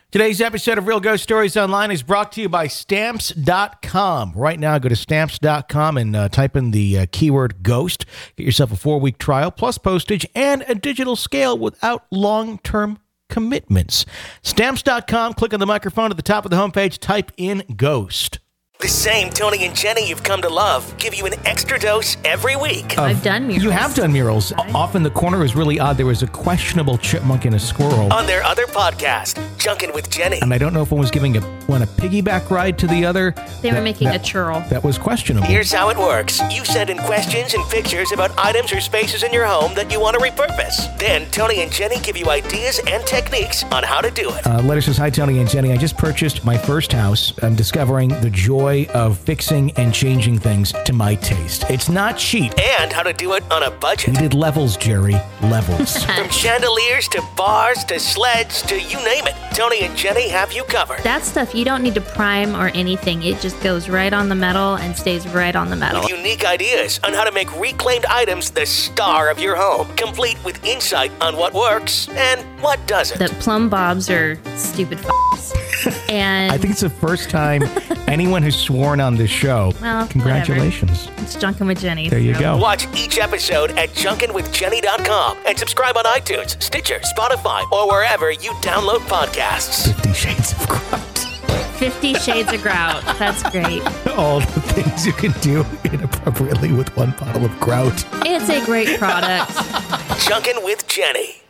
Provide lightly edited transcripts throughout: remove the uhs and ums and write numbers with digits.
Today's episode of Real Ghost Stories Online is brought to you by Stamps.com. Right now, go to Stamps.com and type in the keyword ghost. Get yourself a 4-week trial, plus postage, and a digital scale without long-term commitments. Stamps.com, click on the microphone at the top of the homepage, type in ghost. The same Tony and Jenny you've come to love give you an extra dose every week. I've done murals. You have done murals. Off in the corner is really odd. There was a questionable chipmunk and a squirrel. On their other podcast, Junkin' with Jenny. And I don't know if one was giving one a piggyback ride to the other. They were making a churl. That was questionable. Here's how it works. You send in questions and pictures about items or spaces in your home that you want to repurpose. Then Tony and Jenny give you ideas and techniques on how to do it. Letter says, hi, Tony and Jenny. I just purchased my first house. I'm discovering the joy of fixing and changing things to my taste. It's not cheap. And how to do it on a budget. We did levels, Jerry. Levels. From chandeliers to bars to sleds to you name it, Tony and Jenny have you covered. That stuff, you don't need to prime or anything. It just goes right on the metal and stays right on the metal. With unique ideas on how to make reclaimed items the star of your home, complete with insight on what works and what doesn't. The plumb bobs are stupid f***s. And I think it's the first time anyone has sworn on this show. Well, congratulations. whatever. It's Junkin' with Jenny. There you go. Watch each episode at junkinwithjenny.com and subscribe on iTunes, Stitcher, Spotify, or wherever you download podcasts. 50 Shades of Grout. 50 Shades of Grout. That's great. All the things you can do inappropriately with one bottle of grout. It's a great product. Junkin' with Jenny.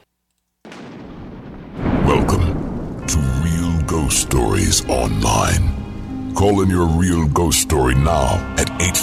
Welcome to Real Ghost Stories Online. Call in your real ghost story now at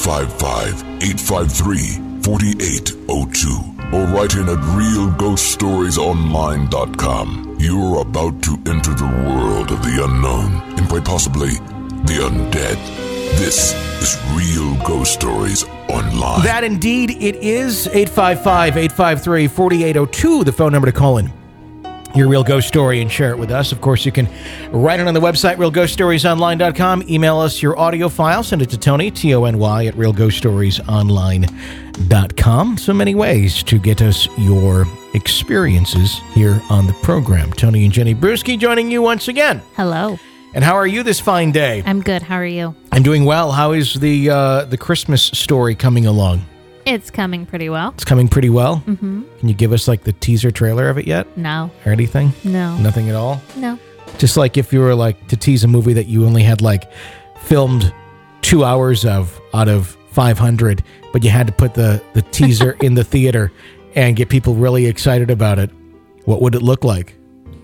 855-853-4802 or write in at realghoststoriesonline.com. You're about to enter the world of the unknown and quite possibly the undead. This is Real Ghost Stories Online. That indeed it is. 855-853-4802, the phone number to call in your real ghost story and share it with us. Of course, you can write it on the website, realghoststoriesonline.com. Email us your audio file. Send it to Tony, Tony, at realghoststoriesonline.com. So many ways to get us your experiences here on the program. Tony and Jenny Brewski joining you once again. Hello. And how are you this fine day? I'm good. How are you? I'm doing well. How is the Christmas story coming along? It's coming pretty well. It's coming pretty well? Mm-hmm. Can you give us like the teaser trailer of it yet? No. Or anything? No. Nothing at all? No. Just like if you were like to tease a movie that you only had like filmed 2 hours of out of 500, but you had to put the teaser in the theater and get people really excited about it. What would it look like?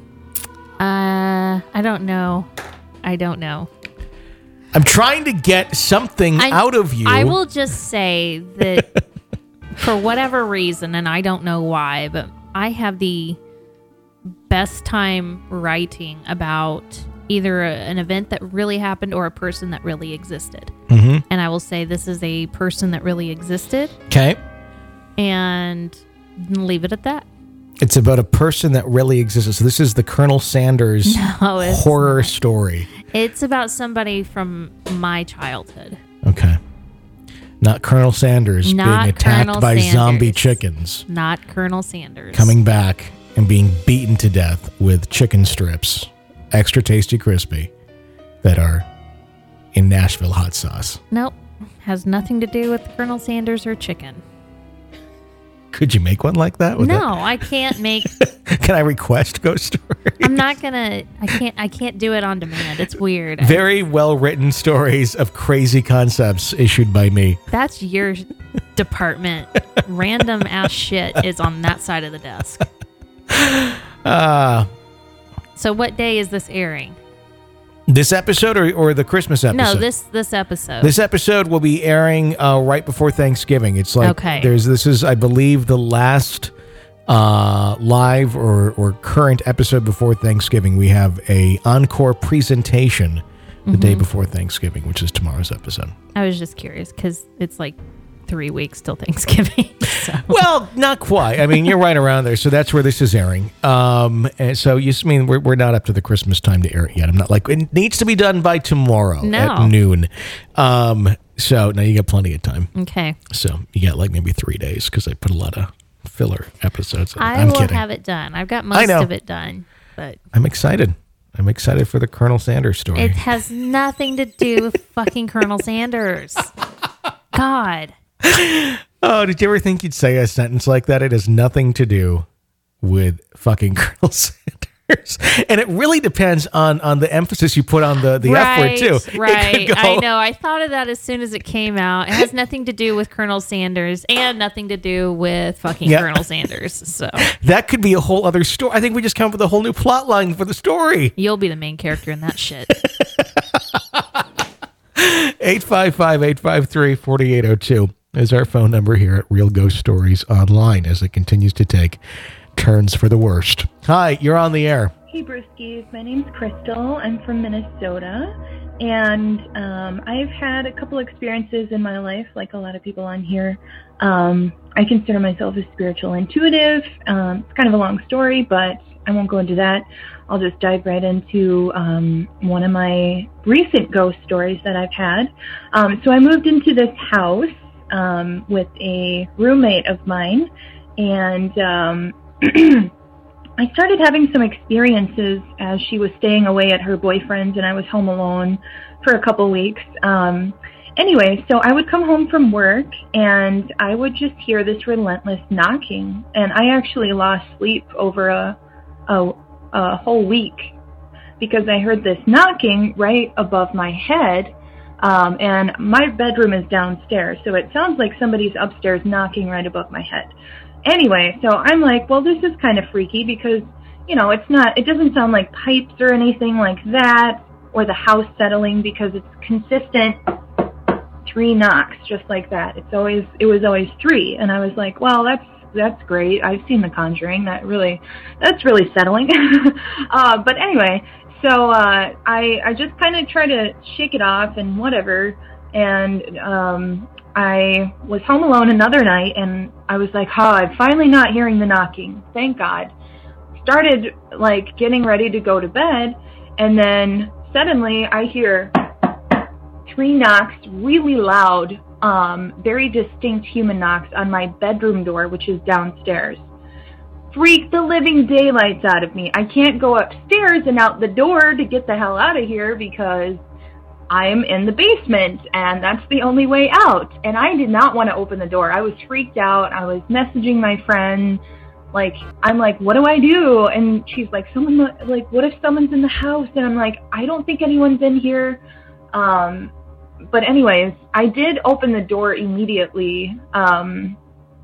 I don't know. I'm trying to get something out of you. I will just say that for whatever reason, and I don't know why, but I have the best time writing about either an event that really happened or a person that really existed. Mm-hmm. And I will say this is a person that really existed. Okay. And leave it at that. It's about a person that really existed. So this is the Colonel Sanders horror story. It's about somebody from my childhood. Okay. Not Colonel Sanders being attacked by zombie chickens. Not Colonel Sanders. Coming back and being beaten to death with chicken strips, extra tasty crispy, that are in Nashville hot sauce. Nope. Has nothing to do with Colonel Sanders or chicken. Could you make one like that? I can't make. Can I request ghost stories? I'm not gonna. I can't do it on demand. It's weird. Very well written stories of crazy concepts issued by me. That's your department. Random ass shit is on that side of the desk. So what day is this airing? This episode or the Christmas episode? No, this episode. This episode will be airing right before Thanksgiving. It's like this is, I believe, the last live or current episode before Thanksgiving. We have a encore presentation the day before Thanksgiving, which is tomorrow's episode. I was just curious because it's like 3 weeks till Thanksgiving. So. Well, not quite. I mean, you're right around there. So that's where this is airing. And so we're not up to the Christmas time to air it yet. I'm not like, it needs to be done by tomorrow at noon. So now you got plenty of time. Okay. So you got like maybe 3 days because I put a lot of filler episodes. I'm kidding. Have it done. I've got most of it done. But I'm excited. I'm excited for the Colonel Sanders story. It has nothing to do with fucking Colonel Sanders. God. Oh, did you ever think you'd say a sentence like that? It has nothing to do with fucking Colonel Sanders. And it really depends on the emphasis you put on the F word, too. Right. I know. I thought of that as soon as it came out. It has nothing to do with Colonel Sanders and nothing to do with fucking Colonel Sanders. So that could be a whole other story. I think we just come up with a whole new plot line for the story. You'll be the main character in that shit. 855-853-4802 is our phone number here at Real Ghost Stories Online as it continues to take turns for the worst. Hi, you're on the air. Hey, Brewskis. My name's Crystal. I'm from Minnesota, and I've had a couple experiences in my life, like a lot of people on here. I consider myself a spiritual intuitive. It's kind of a long story, but I won't go into that. I'll just dive right into one of my recent ghost stories that I've had. So I moved into this house with a roommate of mine, and I started having some experiences as she was staying away at her boyfriend's, and I was home alone for a couple weeks. Anyway, so I would come home from work, and I would just hear this relentless knocking, and I actually lost sleep over a whole week because I heard this knocking right above my head, and my bedroom is downstairs, so it sounds like somebody's upstairs knocking right above my head. Anyway, so I'm like, well, this is kind of freaky because, you know, it doesn't sound like pipes or anything like that, or the house settling, because it's consistent 3 knocks, just like that. It was always 3, and I was like, well, that's great. I've seen The Conjuring. That's really settling. But anyway, so I just kind of try to shake it off and whatever, and I was home alone another night, and I was like, I'm finally not hearing the knocking. Thank God. Started, like, getting ready to go to bed, and then suddenly I hear 3 knocks, really loud, very distinct human knocks on my bedroom door, which is downstairs. Freaked the living daylights out of me. I can't go upstairs and out the door to get the hell out of here because I'm in the basement, and that's the only way out. And I did not want to open the door. I was freaked out. I was messaging my friend. Like, I'm like, what do I do? And she's like, what if someone's in the house? And I'm like, I don't think anyone's in here. But anyways, I did open the door immediately. I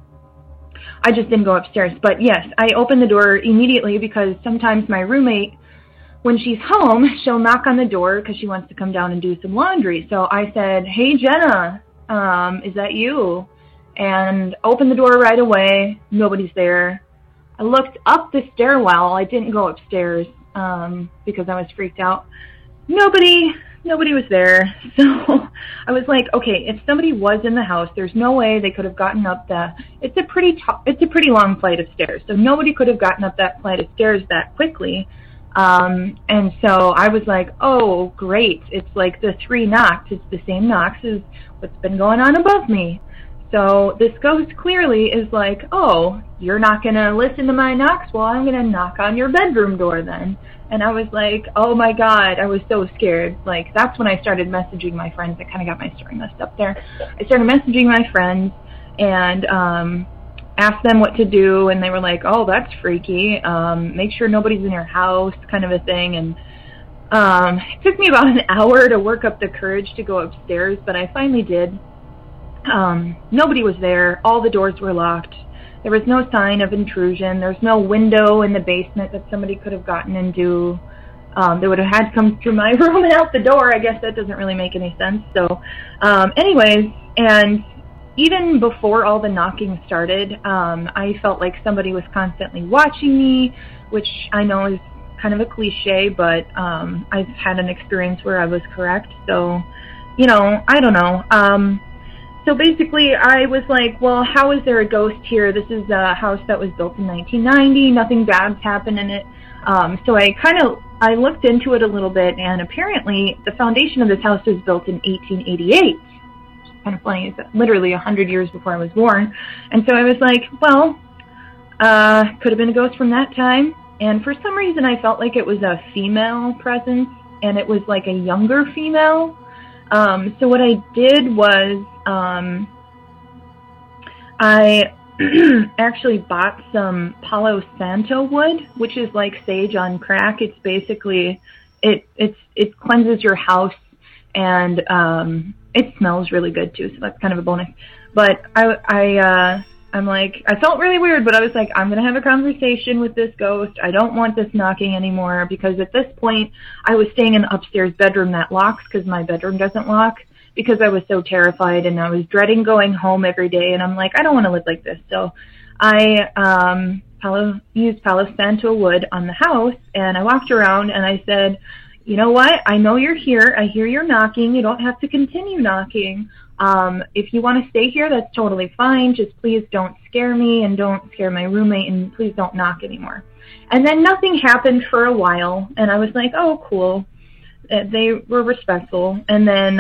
just didn't go upstairs. But yes, I opened the door immediately because sometimes my roommate, when she's home, she'll knock on the door because she wants to come down and do some laundry. So I said, hey, Jenna, is that you? And opened the door right away. Nobody's there. I looked up the stairwell. I didn't go upstairs because I was freaked out. Nobody was there. So I was like, okay, if somebody was in the house, there's no way they could have gotten up it's a pretty long flight of stairs. So nobody could have gotten up that flight of stairs that quickly. And so I was like, oh, great. It's like the 3 knocks. It's the same knocks as what's been going on above me. So this ghost clearly is like, oh, you're not going to listen to my knocks? Well, I'm going to knock on your bedroom door then. And I was like, oh my God, I was so scared. Like, that's when I started messaging my friends. I kind of got my story messed up there. I started messaging my friends and asked them what to do, and they were like, oh, that's freaky. Make sure nobody's in your house, kind of a thing. And it took me about an hour to work up the courage to go upstairs, but I finally did. Nobody was there. All the doors were locked. There was no sign of intrusion. There's no window in the basement that somebody could have gotten into. They would have had to come through my room and out the door. I guess that doesn't really make any sense. So anyways, and even before all the knocking started, I felt like somebody was constantly watching me, which I know is kind of a cliche, but I've had an experience where I was correct. So, you know, I don't know. So basically, I was like, well, how is there a ghost here? This is a house that was built in 1990. Nothing bad's happened in it. So I looked into it a little bit, and apparently the foundation of this house was built in 1888. Kind of funny. It's literally 100 years before I was born. And so I was like, well, could have been a ghost from that time. and for some reason I felt like it was a female presence, and it was like a younger female. So what I did was I actually bought some Palo Santo wood, which is like sage on crack. It's basically it cleanses your house, and it smells really good too, so that's kind of a bonus. But I'm like, I felt really weird, but I was like, I'm going to have a conversation with this ghost. I don't want this knocking anymore, because at this point, I was staying in an upstairs bedroom that locks, because my bedroom doesn't lock, because I was so terrified, and I was dreading going home every day, and I'm like, I don't want to live like this. So I used Palo Santo wood on the house, and I walked around, and I said, you know what? I know you're here. I hear you're knocking. You don't have to continue knocking. If you want to stay here, that's totally fine. Just please don't scare me, and don't scare my roommate, and please don't knock anymore. And then nothing happened for a while, and I was like, oh, cool. They were respectful. And then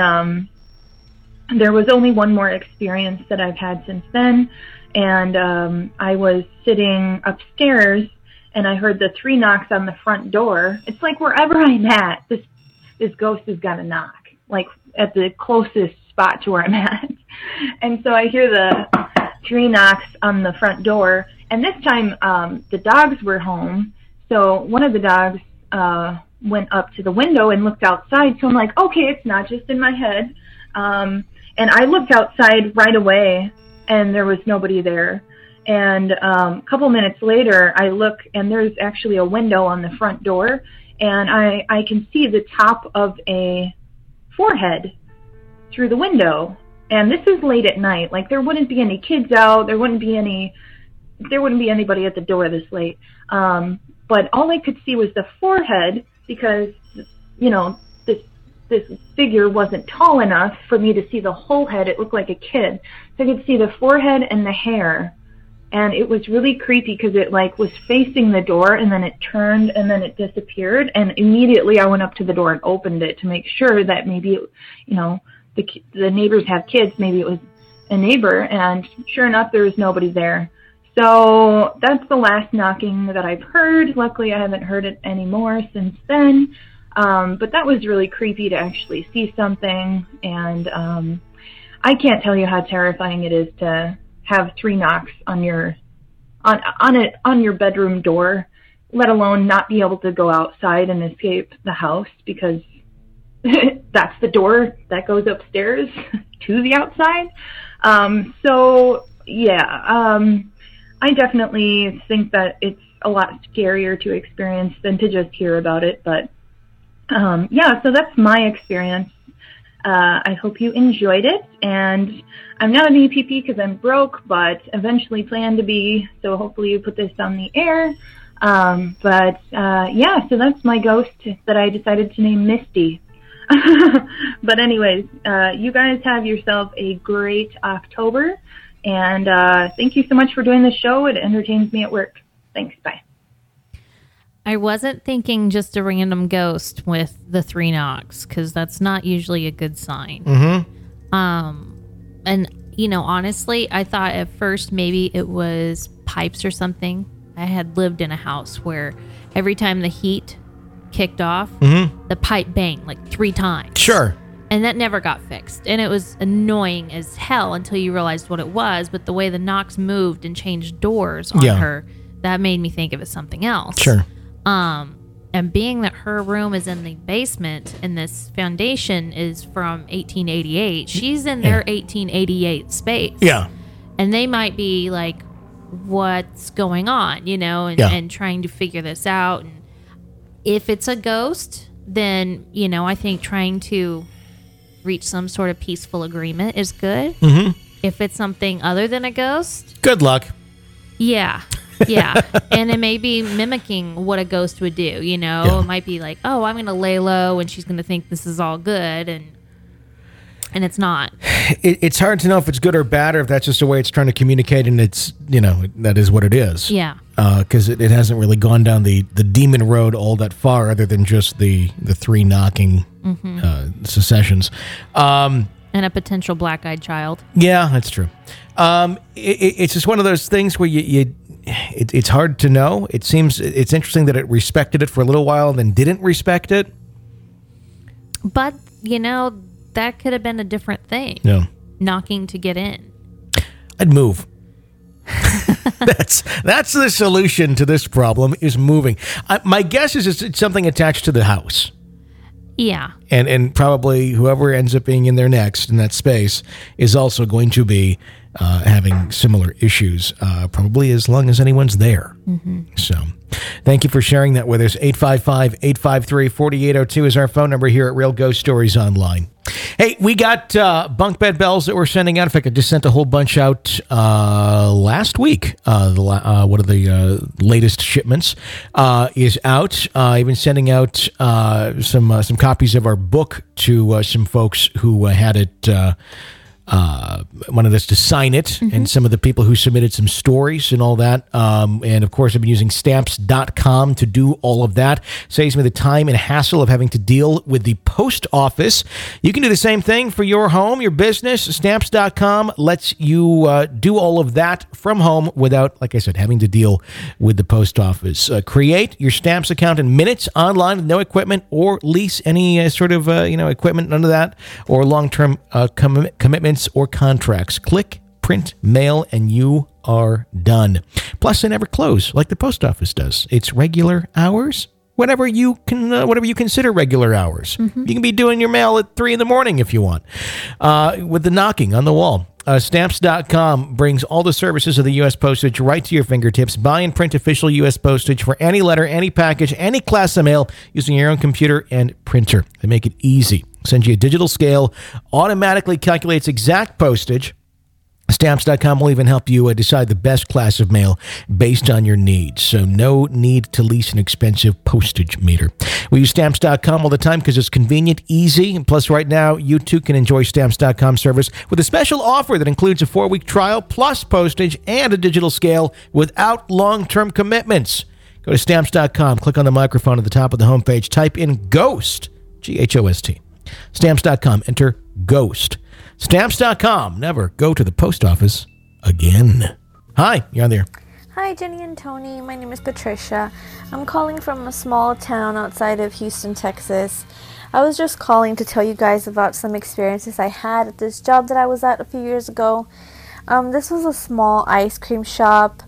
there was only one more experience that I've had since then, and I was sitting upstairs, and I heard the 3 knocks on the front door. It's like wherever I'm at, this ghost has got to knock, like at the closest spot to where I'm at. And so I hear the 3 knocks on the front door, and this time the dogs were home. So one of the dogs went up to the window and looked outside. So I'm like, okay, it's not just in my head. And I looked outside right away, and there was nobody there. And a couple minutes later, I look, and there's actually a window on the front door, and I can see the top of a forehead through the window. And this is late at night. Like, there wouldn't be any kids out. There wouldn't be anybody at the door this late. But all I could see was the forehead, because, you know, this figure wasn't tall enough for me to see the whole head. It looked like a kid. So I could see the forehead and the hair. And it was really creepy, because it like was facing the door, and then it turned, and then it disappeared. And immediately I went up to the door and opened it to make sure that maybe, you know, the neighbors have kids. Maybe it was a neighbor. And sure enough, there was nobody there. So that's the last knocking that I've heard. Luckily, I haven't heard it anymore since then. But that was really creepy to actually see something. And I can't tell you how terrifying it is to have 3 knocks on your bedroom door, let alone not be able to go outside and escape the house, because that's the door that goes upstairs to the outside. So yeah, I definitely think that it's a lot scarier to experience than to just hear about it. But yeah, so that's my experience. I hope you enjoyed it, and I'm not an EPP because I'm broke, but eventually plan to be, so hopefully you put this on the air. Yeah, so that's my ghost that I decided to name Misty. But anyways, you guys have yourself a great October, and thank you so much for doing the show. It entertains me at work. Thanks, bye. I wasn't thinking just a random ghost with the 3 knocks, because that's not usually a good sign. Mm-hmm. And, you know, honestly, I thought at first maybe it was pipes or something. I had lived in a house where every time the heat kicked off, the pipe banged like 3 times. Sure. And that never got fixed. And it was annoying as hell until you realized what it was. But the way the knocks moved and changed doors on her, that made me think it was something else. Sure. And being that her room is in the basement and this foundation is from 1888, she's in their 1888 space. Yeah. And they might be like, what's going on, you know, and trying to figure this out. And if it's a ghost, then, you know, I think trying to reach some sort of peaceful agreement is good. Mm-hmm. If it's something other than a ghost, good luck. Yeah. Yeah. And it may be mimicking what a ghost would do, you know. It might be like, oh, I'm going to lay low and she's going to think this is all good, and it's not. It's hard to know if it's good or bad, or if that's just the way it's trying to communicate, and it's, you know, that is what it is. Yeah. Because it hasn't really gone down the demon road all that far, other than just the 3 knocking secessions. And a potential black-eyed child. Yeah, that's true. It's just one of those things where you it's hard to know. It seems it's interesting that it respected it for a little while and then didn't respect it. But, that could have been a different thing. No. Knocking to get in. I'd move. That's the solution to this problem, is moving. My guess is it's something attached to the house. Yeah. And probably whoever ends up being in there next in that space is also going to be having similar issues, probably as long as anyone's there. Mm-hmm. So thank you for sharing that with us. 855-853-4802 is our phone number here at Real Ghost Stories Online. Hey, we got bunk bed bells that we're sending out. In fact, I just sent a whole bunch out last week. One of the latest shipments is out. Even sending out some copies of our book to some folks who had it. Wanted us to sign it, and some of the people who submitted some stories and all that. And of course, I've been using stamps.com to do all of that. Saves me the time and hassle of having to deal with the post office. You can do the same thing for your home, your business. Stamps.com lets you do all of that from home without, like I said, having to deal with the post office. Create your Stamps account in minutes online with no equipment or lease any sort of equipment, none of that, or long-term commitments or contracts. Click, print, mail, and you are done. Plus, they never close like the post office does. It's regular hours, whatever you consider regular hours. Mm-hmm. You can be doing your mail at 3 a.m. if you want, with the knocking on the wall. Stamps.com brings all the services of the U.S. postage right to your fingertips. Buy and print official U.S. postage for any letter, any package, any class of mail using your own computer and printer. They make it easy. Send you a digital scale, automatically calculates exact postage. Stamps.com will even help you decide the best class of mail based on your needs. So no need to lease an expensive postage meter. We use Stamps.com all the time because it's convenient, easy. And plus, right now, you too can enjoy Stamps.com service with a special offer that includes a 4-week trial plus postage and a digital scale without long-term commitments. Go to Stamps.com, click on the microphone at the top of the homepage, type in GHOST, G-H-O-S-T. Stamps.com, enter GHOST. Stamps.com, never go to the post office again. Hi, you're on there. Hi, Jenny and Tony. My name is Patricia. I'm calling from a small town outside of Houston, Texas. I was just calling to tell you guys about some experiences I had at this job that I was at a few years ago. This was a small ice cream shop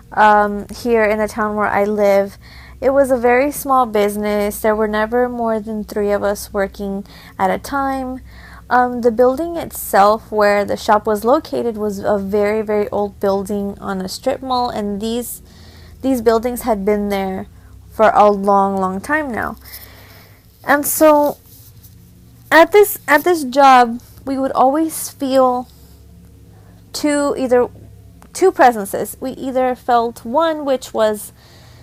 here in the town where I live. It was a very small business. There were never more than 3 of us working at a time. The building itself where the shop was located was a very, very old building on a strip mall, and these buildings had been there for a long, long time now. And so at this job, we would always feel two presences. We either felt one which was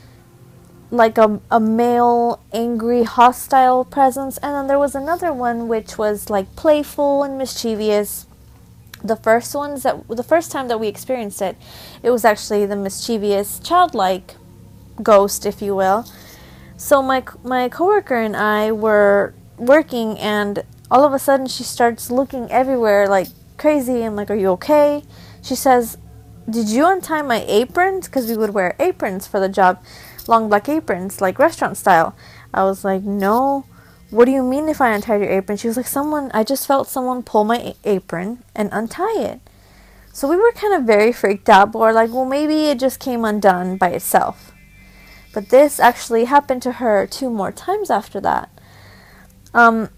like a male, angry, hostile presence, and then there was another one which was like playful and mischievous. The first time that we experienced it, it was actually the mischievous, childlike ghost, if you will. So my coworker and I were working, and all of a sudden she starts looking everywhere like crazy. I'm like, "Are you okay?" She says, "Did you untie my aprons?" Because we would wear aprons for the job. Long black aprons, like restaurant style. I was like, "No, what do you mean if I untied your apron?" She was like, I just felt someone pull my apron and untie it. So we were kind of very freaked out, but we're like, well, maybe it just came undone by itself. But this actually happened to her 2 more times after that. In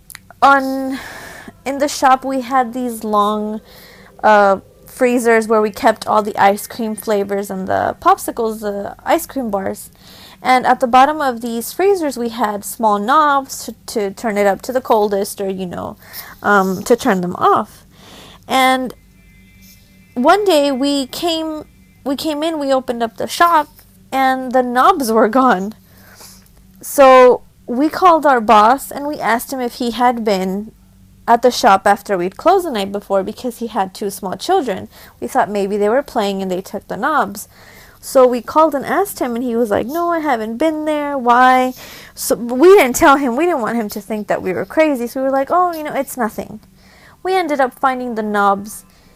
the shop, we had these long freezers where we kept all the ice cream flavors and the popsicles, the ice cream bars. And at the bottom of these freezers, we had small knobs to turn it up to the coldest, or, to turn them off. And one day we came in, we opened up the shop, and the knobs were gone. So we called our boss, and we asked him if he had been at the shop after we'd closed the night before, because he had 2 small children. We thought maybe they were playing and they took the knobs. So we called and asked him, and he was like, "No, I haven't been there. Why?" So we didn't tell him. We didn't want him to think that we were crazy. So we were like, "Oh, it's nothing." We ended up finding the knobs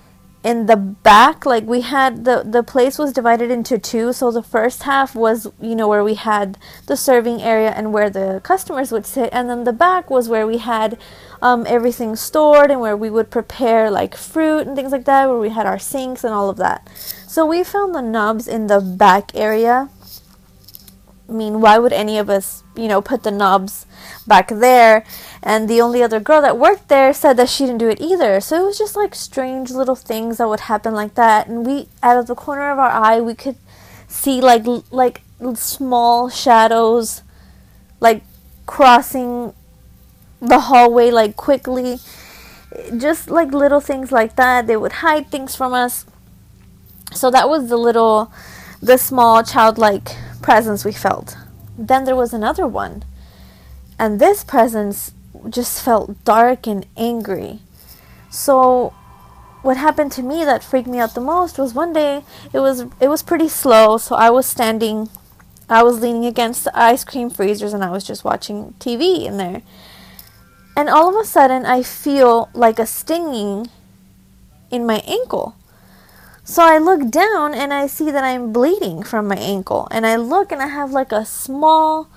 in the back, like we had the place was divided into two. So the first half was, where we had the serving area and where the customers would sit, and then the back was where we had everything stored and where we would prepare like fruit and things like that, where we had our sinks and all of that. So we found the knobs in the back area. I mean, why would any of us, put the knobs back there? And the only other girl that worked there said that she didn't do it either. So it was just like strange little things that would happen like that. And we, out of the corner of our eye, we could see like small shadows, like crossing the hallway like quickly. Just like little things like that. They would hide things from us. So that was the small childlike presence we felt. Then there was another one, and this presence just felt dark and angry. So what happened to me that freaked me out the most was one day it was pretty slow, so I was leaning against the ice cream freezers and I was just watching TV in there, and all of a sudden I feel like a stinging in my ankle. So I look down and I see that I'm bleeding from my ankle. And I look and I have like a small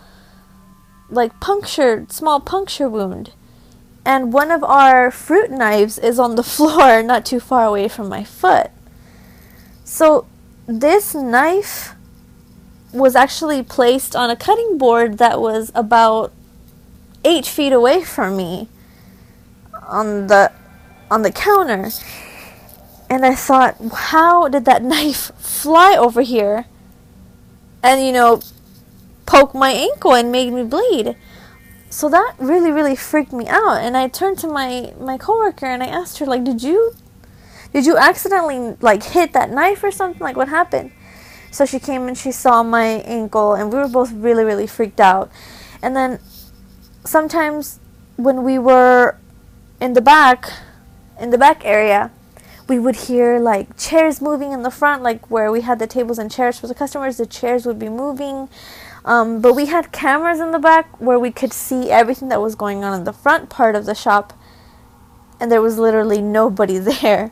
puncture wound. And one of our fruit knives is on the floor not too far away from my foot. So this knife was actually placed on a cutting board that was about 8 feet away from me on the counter. And I thought, how did that knife fly over here and, poke my ankle and made me bleed? So that really, really freaked me out. And I turned to my coworker and I asked her, like, did you accidentally, like, hit that knife or something? Like, what happened? So she came and she saw my ankle, and we were both really, really freaked out. And then sometimes when we were in the back area, we would hear like chairs moving in the front, like where we had the tables and chairs for the customers. The chairs would be moving. But we had cameras in the back where we could see everything that was going on in the front part of the shop. And there was literally nobody there.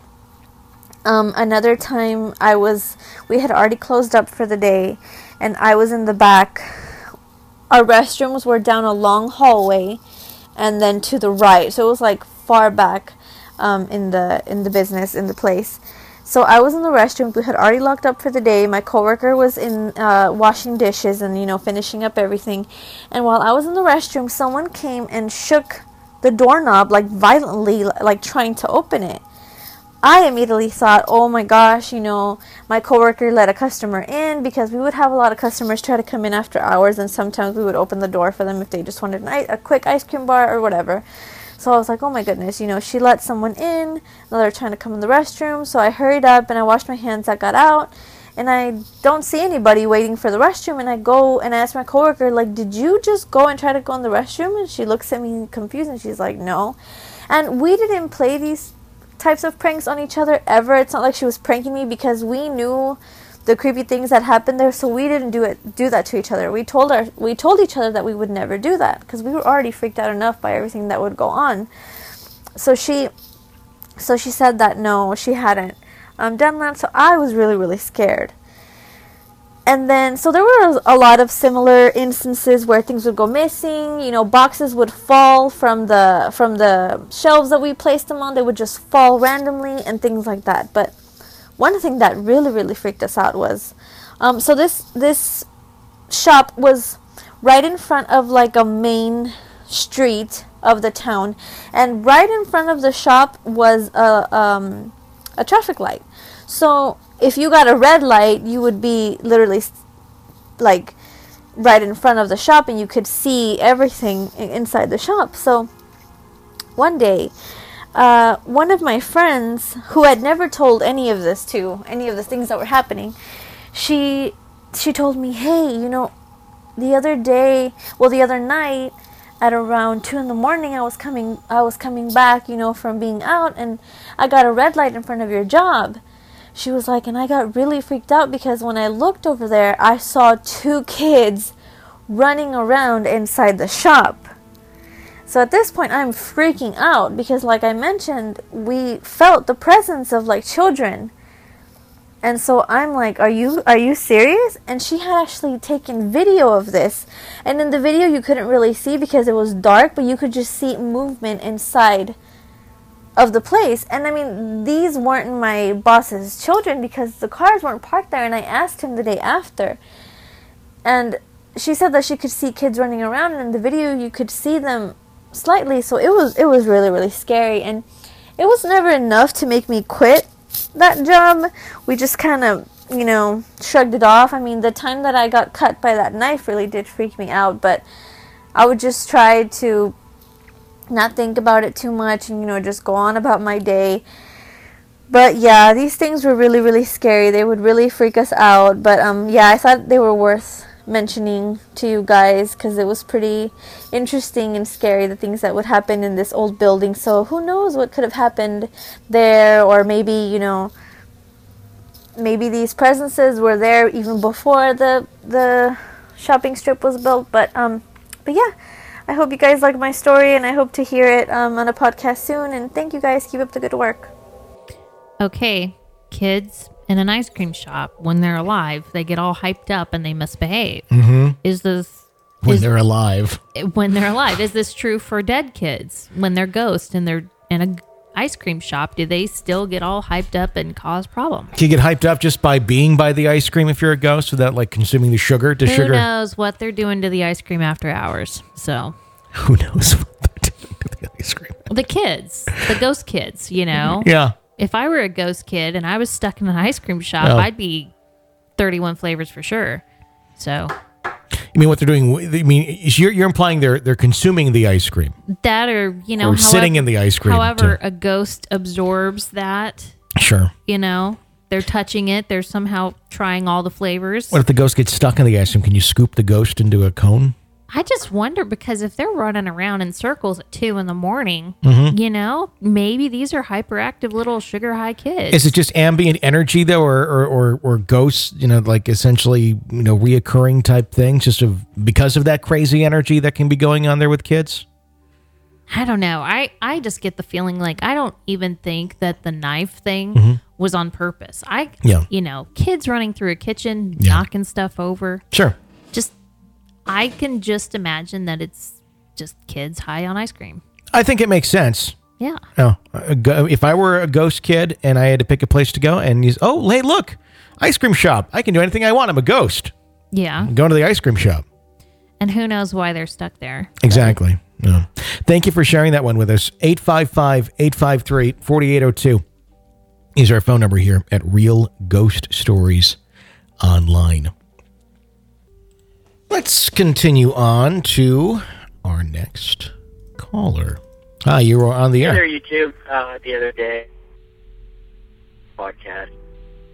Another time we had already closed up for the day and I was in the back. Our restrooms were down a long hallway and then to the right. So it was like far back. In the place. So I was in the restroom. We had already locked up for the day. My coworker was in washing dishes and finishing up everything. And while I was in the restroom, someone came and shook the doorknob like violently, like trying to open it. I immediately thought, oh my gosh, my coworker let a customer in, because we would have a lot of customers try to come in after hours, and sometimes we would open the door for them if they just wanted a quick ice cream bar or whatever. So I was like, oh my goodness, she let someone in. Now they're trying to come in the restroom. So I hurried up and I washed my hands. I got out and I don't see anybody waiting for the restroom. And I go and I ask my coworker, like, did you just go and try to go in the restroom? And she looks at me confused and she's like, no. And we didn't play these types of pranks on each other ever. It's not like she was pranking me, because we knew the creepy things that happened there, so we didn't do that to each other. We told each other that we would never do that, because we were already freaked out enough by everything that would go on. So she said that no, she hadn't done that. So I was really, really scared. And then, so there were a lot of similar instances where things would go missing. Boxes would fall from the shelves that we placed them on. They would just fall randomly and things like that. But one thing that really, really freaked us out was, so this shop was right in front of like a main street of the town, and right in front of the shop was a traffic light. So if you got a red light, you would be literally like right in front of the shop, and you could see everything inside the shop. So one day, one of my friends, who had never told any of this to, any of the things that were happening, she told me, hey, the other night at around 2 a.m, I was coming back, from being out, and I got a red light in front of your job. She was like, and I got really freaked out, because when I looked over there, I saw 2 kids running around inside the shop. So at this point, I'm freaking out because, like I mentioned, we felt the presence of like children. And so I'm like, are you serious? And she had actually taken video of this. And in the video you couldn't really see because it was dark, but you could just see movement inside of the place. And I mean, these weren't my boss's children because the cars weren't parked there, and I asked him the day after. And she said that she could see kids running around, and in the video you could see them slightly. So it was really, really scary, and it was never enough to make me quit that job. We just kind of, shrugged it off. I mean, the time that I got cut by that knife really did freak me out, but I would just try to not think about it too much and, just go on about my day. But yeah, these things were really, really scary. They would really freak us out. But I thought they were worth mentioning to you guys because it was pretty interesting and scary, the things that would happen in this old building. So who knows what could have happened there, or maybe maybe these presences were there even before the shopping strip was built. But yeah, I hope you guys like my story, and I hope to hear it on a podcast soon. And thank you guys. Keep up the good work. Okay, kids in an ice cream shop, when they're alive, they get all hyped up and they misbehave. Mm-hmm. They're alive? When they're alive. Is this true for dead kids? When they're ghosts and they're in an ice cream shop, do they still get all hyped up and cause problems? Can you get hyped up just by being by the ice cream if you're a ghost without like consuming the sugar? Who knows what they're doing to the ice cream after hours? So who knows what they're doing to the ice cream? The kids, the ghost kids, Yeah. If I were a ghost kid and I was stuck in an ice cream shop, I'd be 31 flavors for sure. So, you mean what they're doing? I mean, you're implying they're consuming the ice cream. That or sitting in the ice cream. However, a ghost absorbs that. Sure. They're touching it. They're somehow trying all the flavors. What if the ghost gets stuck in the ice cream? Can you scoop the ghost into a cone? I just wonder, because if they're running around in circles at 2 a.m, maybe these are hyperactive little sugar high kids. Is it just ambient energy though, or ghosts? Like essentially, reoccurring type things, because of that crazy energy that can be going on there with kids. I don't know. I just get the feeling like I don't even think that the knife thing was on purpose. Kids running through a kitchen, knocking stuff over. Sure. I can just imagine that it's just kids high on ice cream. I think it makes sense. Yeah. If I were a ghost kid and I had to pick a place to go, and hey, look, ice cream shop. I can do anything I want. I'm a ghost. Yeah. I'm going to the ice cream shop. And who knows why they're stuck there. Exactly. Yeah. Thank you for sharing that one with us. 855-853-4802 is our phone number here at Real Ghost Stories Online. Let's continue on to our next caller. Hi, you were on the air. Hey there, YouTube. The other day, podcast, Dad, ?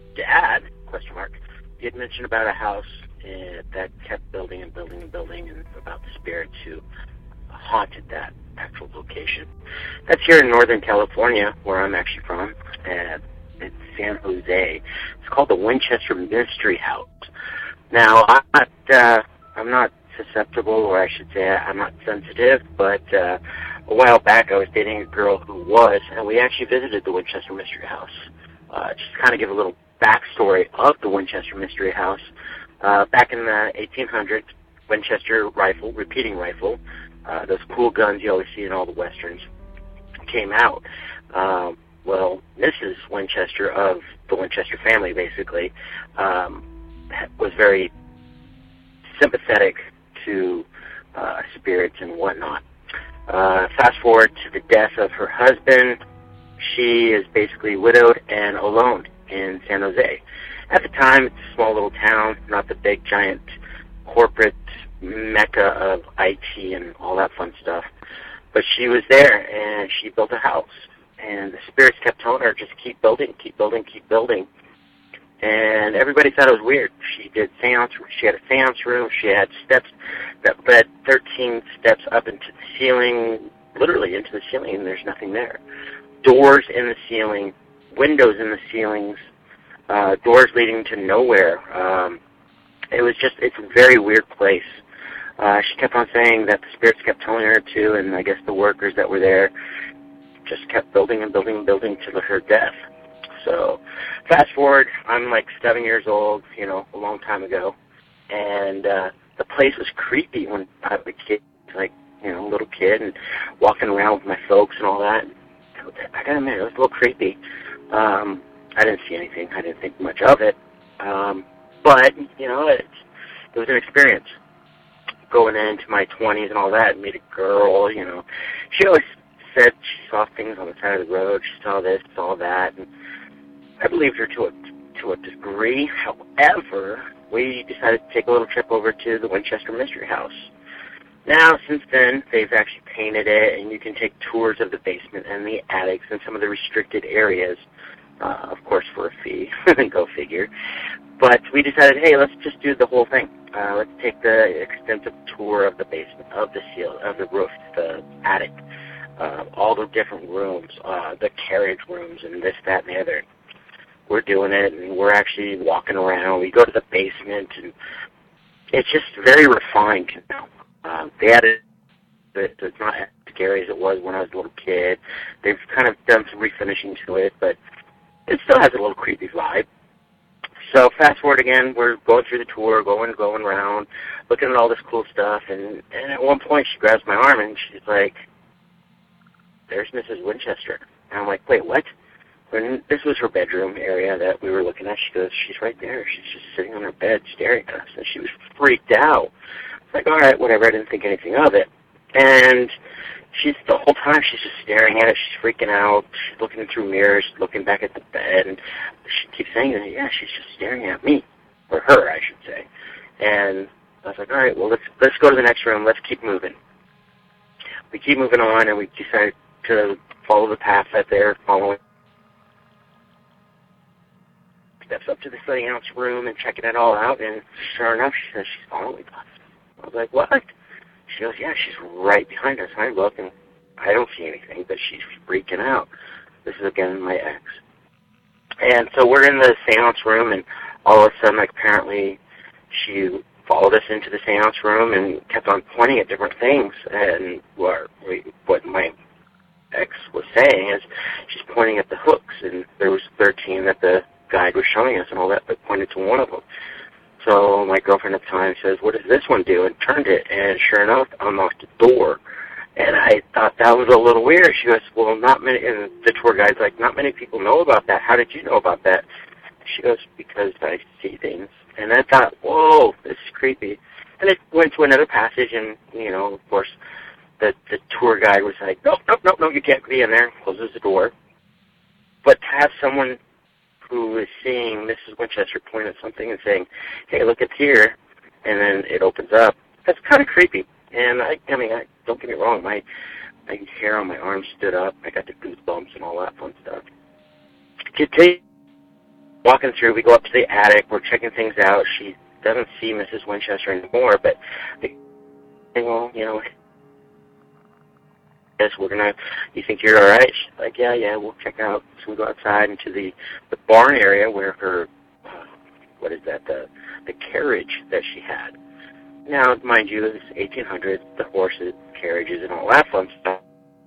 You had mentioned about a house that kept building and building and building, and about the spirits who haunted that actual location. That's here in Northern California, where I'm actually from, and it's San Jose. It's called the Winchester Mystery House. Now, I'm not susceptible, or I should say I'm not sensitive, but a while back I was dating a girl who was, and we actually visited the Winchester Mystery House. Just to kind of give a little backstory of the Winchester Mystery House. Back in the 1800s, Winchester rifle, repeating rifle, those cool guns you always see in all the westerns, came out. Well, Mrs. Winchester of the Winchester family, basically, was very sympathetic to spirits and whatnot. Fast forward to the death of her husband. She is basically widowed and alone in San Jose. At the time, it's a small little town, not the big, giant corporate mecca of IT and all that fun stuff. But she was there, and she built a house. And the spirits kept telling her, just keep building, keep building, keep building. And everybody thought it was weird. She had a seance room. She had steps that led 13 steps up into the ceiling, literally into the ceiling, and there's nothing there. Doors in the ceiling, windows in the ceilings, doors leading to nowhere. It's a very weird place. She kept on saying that the spirits kept telling her to, and I guess the workers that were there just kept building and building and building to her death. So fast forward, I'm like 7 years old, a long time ago, and the place was creepy when I was a kid, like, a little kid, and walking around with my folks and all that. I gotta admit, it was a little creepy. I didn't see anything. I didn't think much of it. But, it was an experience. Going into my 20s and all that, meet a girl, She always said she saw things on the side of the road. She saw this, saw that, and I believed her to a degree. However, we decided to take a little trip over to the Winchester Mystery House. Now, since then, they've actually painted it, and you can take tours of the basement and the attics and some of the restricted areas, of course, for a fee. Go figure. But we decided, hey, let's just do the whole thing. Let's take the extensive tour of the basement, of the roof, the attic, all the different rooms, the carriage rooms, and this, that, and the other. We're doing it, and we're actually walking around. We go to the basement, and it's just very refined now. They added it. It's not as scary as it was when I was a little kid. They've kind of done some refinishing to it, but it still has a little creepy vibe. So fast forward again, we're going through the tour, going around, looking at all this cool stuff, and at one point she grabs my arm and she's like, "There's Mrs. Winchester." And I'm like, "Wait, what?" And this was her bedroom area that we were looking at. She goes, "She's right there. She's just sitting on her bed staring at us." And she was freaked out. It's like, all right, whatever. I didn't think anything of it. And the whole time she's just staring at it. She's freaking out. She's looking through mirrors, looking back at the bed, and she keeps saying, "Yeah, she's just staring at me," or her, I should say. And I was like, all right, well, let's go to the next room. Let's keep moving. We keep moving on, and we decided to follow the path that they're following. Steps up to the seance room and checking it all out, and sure enough, she says she's following us. I was like, what? She goes, yeah, she's right behind us. I look, and I don't see anything, but she's freaking out. This is, again, my ex. And so we're in the seance room, and all of a sudden, like, apparently she followed us into the seance room and kept on pointing at different things. And what my ex was saying is she's pointing at the hooks, and there was 13 that the guide was showing us and all that, but pointed to one of them. So my girlfriend at the time says, "What does this one do?" and turned it, and sure enough, unlocked the door. And I thought that was a little weird. She goes, "Well, not many," and the tour guide's like, "Not many people know about that. How did you know about that?" She goes, "Because I see things." And I thought, whoa, this is creepy. And it went to another passage, and, of course, the tour guide was like, nope, you can't be in there, closes the door. But to have someone who is seeing Mrs. Winchester point at something and saying, "Hey, look, it's here," and then it opens up, that's kind of creepy. And I mean, don't get me wrong, my hair on my arm stood up. I got the goosebumps and all that fun stuff. Walking through, we go up to the attic. We're checking things out. She doesn't see Mrs. Winchester anymore, but well, yes, you think you're all right? She's like, yeah, we'll check out. So we go outside into the barn area where her, the carriage that she had. Now, mind you, it's 1800s, the horses, carriages, and all that fun stuff.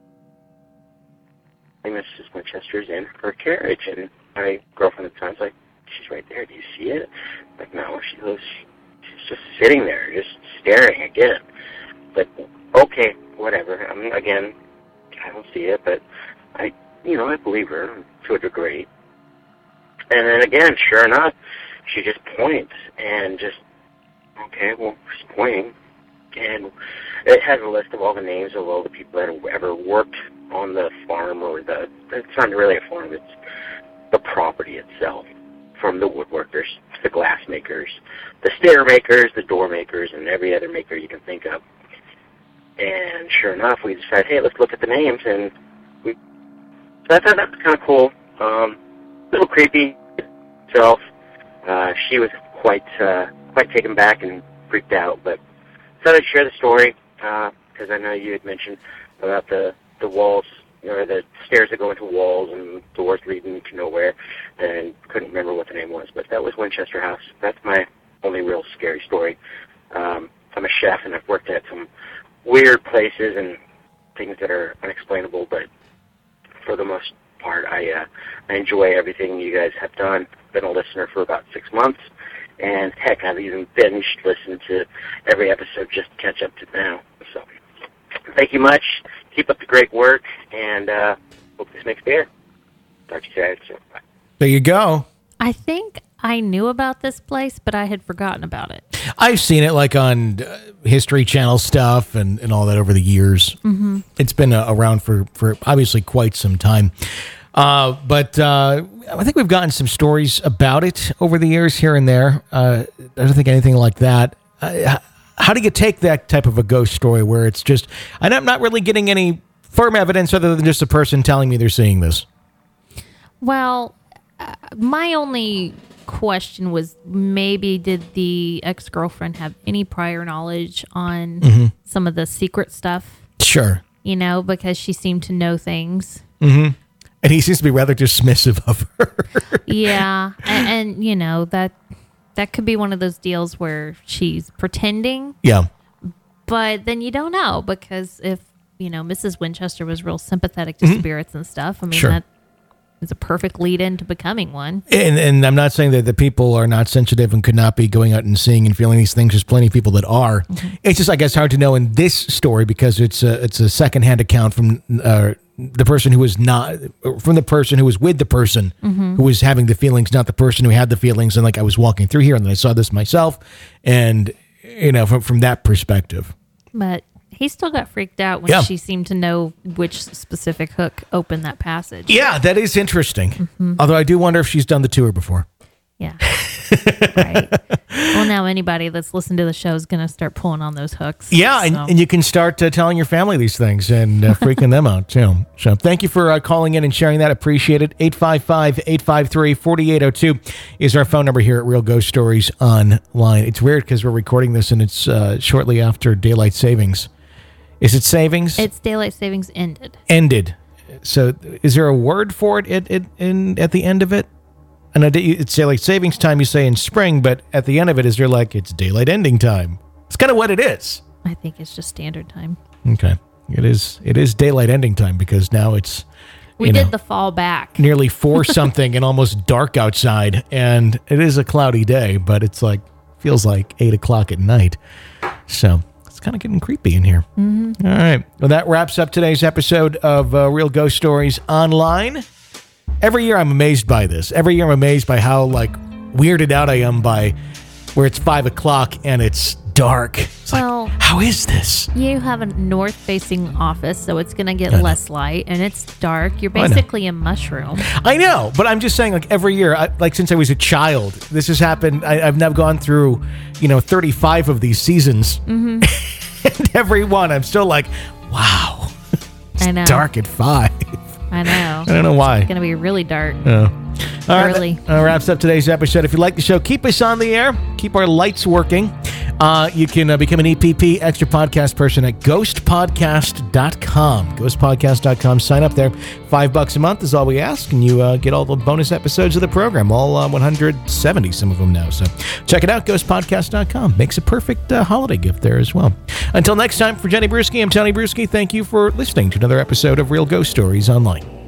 Mrs. Winchester's in her carriage, and my girlfriend at the time's like, "She's right there. Do you see it?" I'm like, no. She goes, she's just sitting there, just staring again. But okay, whatever. I mean, again, I don't see it, but I believe her to a degree. And then again, sure enough, she just points and just, okay, well, she's pointing. And it has a list of all the names of all the people that have ever worked on the farm, or it's not really a farm, it's the property itself, from the woodworkers to the glass makers, the stair makers, the door makers, and every other maker you can think of. And sure enough, we decided, hey, let's look at the names, and so I thought that was kind of cool. A little creepy itself. She was quite taken back and freaked out, but I thought I'd share the story, because I know you had mentioned about the walls, or the stairs that go into walls and doors leading to nowhere, and couldn't remember what the name was, but that was Winchester House. That's my only real scary story. I'm a chef, and I've worked at some weird places and things that are unexplainable, but for the most part, I enjoy everything you guys have done. Been a listener for about 6 months, and heck, I've even binged listened to every episode just to catch up to now. So, thank you much. Keep up the great work, and hope this makes beer. Talk to you guys soon. Bye. There you go. I think I knew about this place, but I had forgotten about it. I've seen it like on History Channel stuff and all that over the years. Mm-hmm. It's been around for obviously quite some time. But I think we've gotten some stories about it over the years here and there. I don't think anything like that. How do you take that type of a ghost story where it's just, and I'm not really getting any firm evidence other than just a person telling me they're seeing this? Well, my only question was, maybe did the ex-girlfriend have any prior knowledge on some of the secret stuff? Sure. You know, because she seemed to know things. Mm-hmm. And he seems to be rather dismissive of her. Yeah. And you know, that could be one of those deals where she's pretending. Yeah. But then you don't know, because if, you know, Mrs. Winchester was real sympathetic to spirits and stuff, I mean, sure. that is a perfect lead into becoming one. And I'm not saying that the people are not sensitive and could not be going out and seeing and feeling these things. There's plenty of people that are. Mm-hmm. It's just, I guess, hard to know in this story because it's a secondhand account from the person who was not, from the person who was with the person who was having the feelings, not the person who had the feelings. And like, I was walking through here and then I saw this myself, and you know, from that perspective. But he still got freaked out when she seemed to know which specific hook opened that passage. Yeah, that is interesting. Mm-hmm. Although I do wonder if she's done the tour before. Yeah. Right. Well, now anybody that's listened to the show is going to start pulling on those hooks. Yeah, so. and you can start telling your family these things and freaking them out, too. So thank you for calling in and sharing that. Appreciate it. 855-853-4802 is our phone number here at Real Ghost Stories Online. It's weird because we're recording this and it's shortly after daylight savings. Is it savings? It's daylight savings ended. Ended. So is there a word for it at the end of it? And it's daylight savings time, you say in spring, but at the end of it, is there like, it's daylight ending time? It's kind of what it is. I think it's just standard time. Okay. It is daylight ending time because now it's, we did the fall back. Nearly 4 something and almost dark outside. And it is a cloudy day, but it's like, feels like 8 o'clock at night. So it's kind of getting creepy in here. Mm-hmm. All right. Well, that wraps up today's episode of Real Ghost Stories Online. Every year I'm amazed by this. Every year I'm amazed by how like weirded out I am by where it's 5 o'clock and it's dark. It's like, how is this? You have a north-facing office, so it's going to get less light, and it's dark. You're basically a mushroom. I know, but I'm just saying, like every year, like since I was a child, this has happened. I've now gone through, 35 of these seasons, and every one I'm still like, wow, it's dark at 5. I know. I don't know why. It's going to be really dark. All early. Right, that wraps up today's episode. If you like the show, keep us on the air. Keep our lights working. You can become an EPP Extra Podcast person at ghostpodcast.com. Ghostpodcast.com. Sign up there. $5 a month is all we ask, and you get all the bonus episodes of the program, all 170, some of them now. So check it out, ghostpodcast.com. Makes a perfect holiday gift there as well. Until next time, for Jenny Bruschi, I'm Tony Bruschi. Thank you for listening to another episode of Real Ghost Stories Online.